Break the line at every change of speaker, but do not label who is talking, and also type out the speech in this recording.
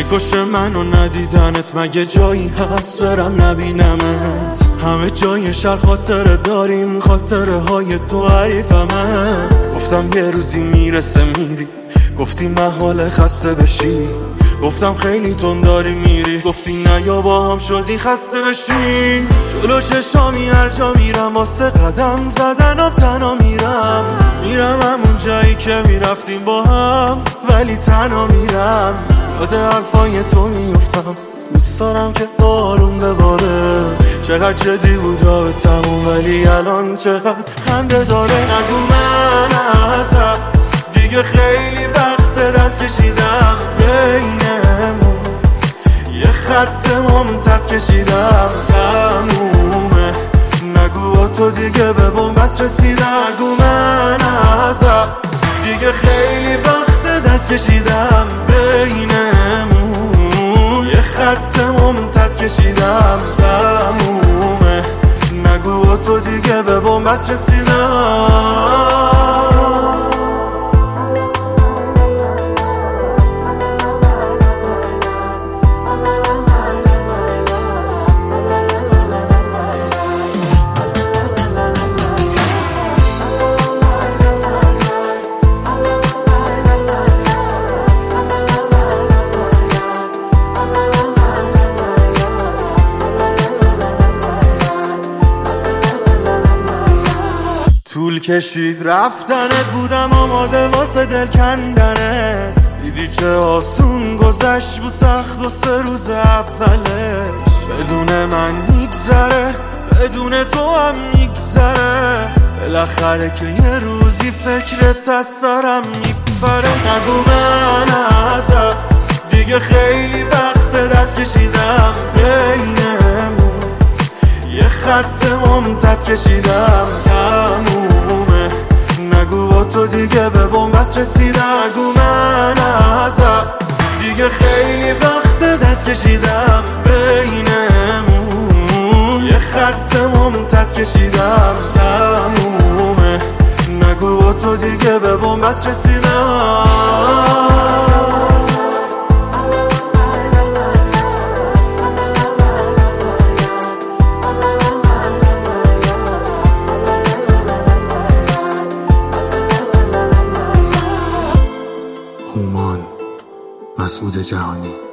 میکشه منو ندیدنت، مگه جایی هست برم نبینمت؟ همه جای شهر خاطره داریم، خاطره های تو حریفمه. گفتم یه روزی میرسه میری، گفتی محاله خسته بشی. گفتم خیلی تون داری میری، گفتی نه یا با هم شدی خسته بشین. جلو چشامی هر جا میرم واسه قدم زدنم تنها میرم همون جایی که میرفتیم با هم، ولی تنها میرم. یاد حرفای تو میفتم، دوست دارم که بارون بباره. چقدر جدی بود رابطمون، ولی الان چقدر خنده داره. نگو من ازت دیگه خیلی وقت دست کشیدم، بینمون یه خط ممتد کشیدم، تمومه. نگو با تو دیگه به بنبست رسیدم. نگو من ازت دیگه خیلی وقت دست کشیدم، بینمون یه خط ممتد کشیدم، تمومه. نگو با تو دیگه به بنبست رسیدم. طول کشید رفتنت، بودم آماده واسه دل کندنت. دیدی چه آسون گذشت بود سخت و 3 روز اولش. بدون من میگذره، بدون تو هم میگذره. بالاخره که یه روزی فکرت از سرم میپره. نگو من ازت دیگه خیلی وقت دست کشیدم، بینمون یه خط ممتد کشیدم، تمومه. نگو با تو دیگه به بنبست رسیدم. نگو من ازت دیگه خیلی وقت دست کشیدم، بینمون یه خط ممتد کشیدم، تمومه. نگو با تو دیگه به بنبست رسیدم.
هومان مسعود جهانی.